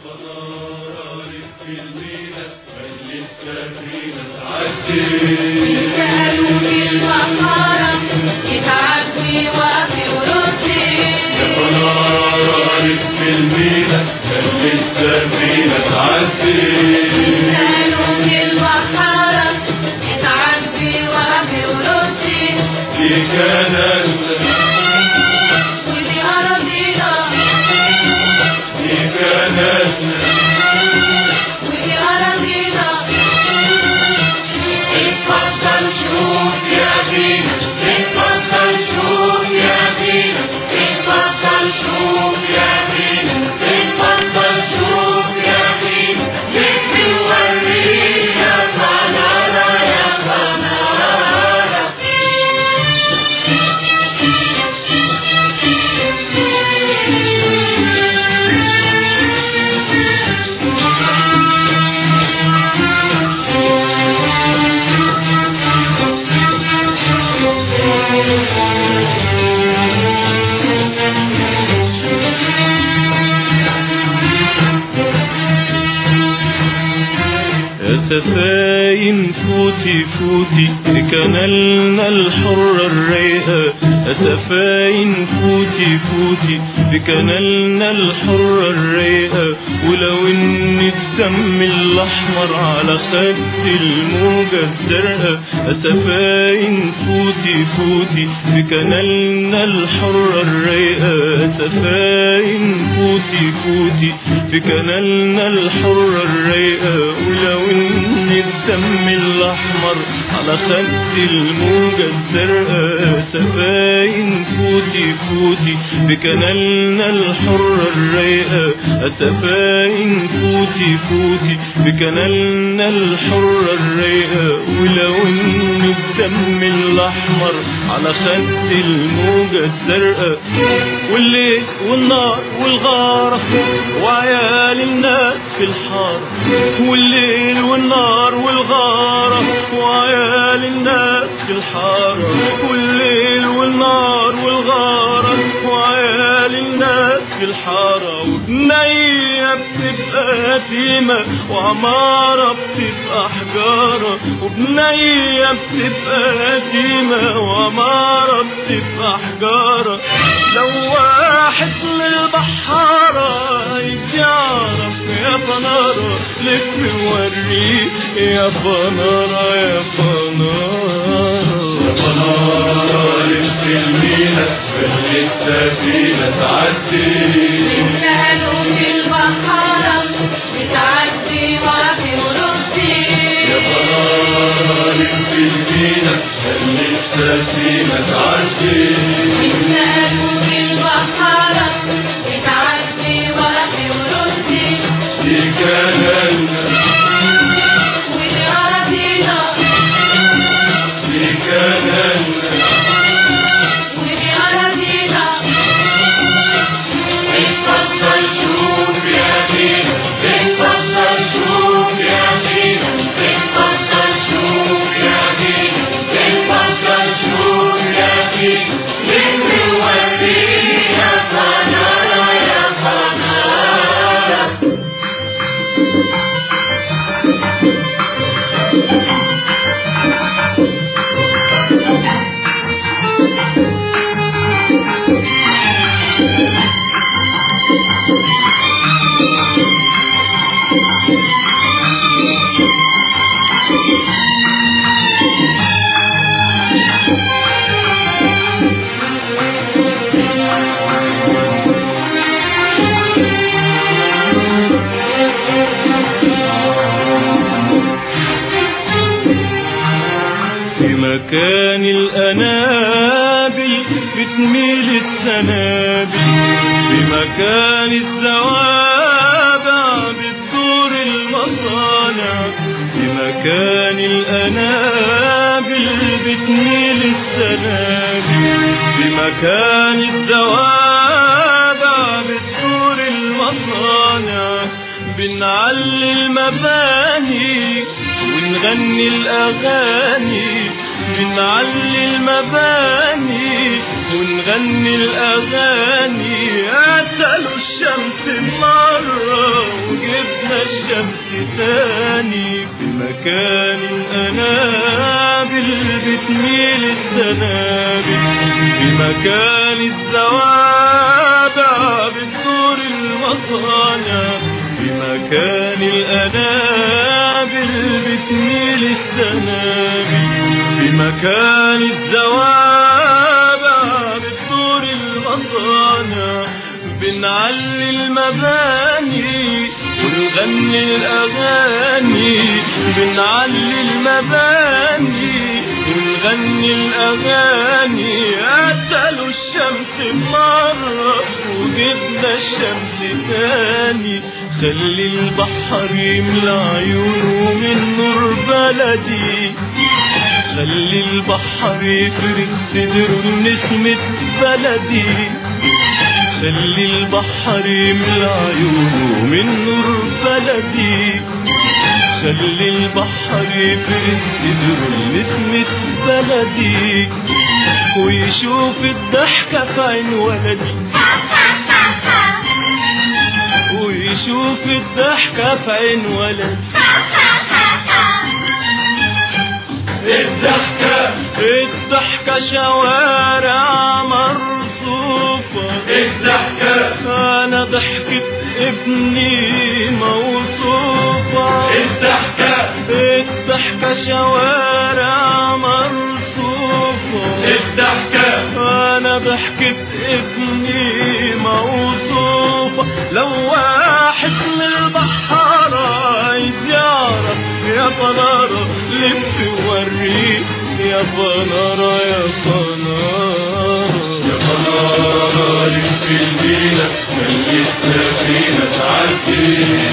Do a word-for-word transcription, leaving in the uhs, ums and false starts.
سفاين فوتي فوتي بكنالنا الحرة الرايقة، سفاين فوتي فوتي بكنالنا الحرة الرايقة، ولو ان الدم الاحمر على خد الموجة الزرقاء، سفاين فوتي فوتي بكنالنا الحرة الرايقة، سفاين فوتي فوتي بكنالنا الحرة الرايقة، ولو ان الدم الاحمر على خد الموجة الزرقاء، سفاين فوتي فوتي بكنالنا الحرة الرايقة، سفاين فوتي فوتي بكنالنا الحرة الرايقة، ولو ان الدم الاحمر على خد الموجة الزرقاء، والليل والنار والغارة وعيال الناس في الحارة، والليل والنار والغارة وعيال الناس في الحارة، والليل والنار والغارة وعيال الناس في الحارة، وبنية بتبقى يتيمة وعمارة بتبقى حجارة، وبنية بتبقى يتيمة وعمارة بتبقى حجارة، لو واحد للبحارة يتعرف يا فنارة لف وريك يا فنارة يا فنارة يا فنارة لف المينا خلي السفينة تعدي، نقلوا في البحارة بتعدي وفي ورصي، يا فنارة لف المينا خلي السفينة تعدي، نقلوا في البحارة بتعدي وفي ورصي، دي كنالنا ودي أراضينا، دي كنالنا ودي أراضينا، اتفضل شوف يا مينا، اتفضل شوف يا مينا، اتفضل شوف يا مينا، اتفضل شوف يا مينا، لف وريني يا فنارة يا فنارة. في مكان الأنابل بتميل السنابل، في مكان الزوابع بتدور المصانع، في مكان الأنابل بتميل السنابل، في مكان الزوابع بتدور المصانع، بنعلي المباني ونغني الأغاني، بنعلي المباني ونغني الأغاني، قتلوا الشمس مرة الشمس تاني في مكان الأنابل بتميل السنابل في مكان الزوابع بتدور المصانع في مكان الأنابل بتميل السنابل في مكان الزوابع بتدور المصانع بنعلي المباني ونغني الأغاني بنعلي المباني ونغني الأغاني قتلوا الشمس مرة وجبنا الشمس تاني خلي البحر يملى عيونه من نور بلدي خلي البحر يفرد صدره بنسمة بلدي خلي البحر يملى عيونه من نور بلدي خلي البحر يفرد صدره بنسمة بلدي ويشوف الضحكة في عين ولدي ويشوف الضحكة في عين ولدي الضحكة الضحكة شوارع مرصوفة الضحكة أنا ضحكة ابني موصوفة الضحكة الضحكة شوارع مرصوفة الضحكة أنا ضحكة ابني موصوفة لو واحد من البحارة عايز يعرف يا فنارة لف وريه يا فنارة يا فنارة يا فنارة لف المينا خلي السفينة تعدي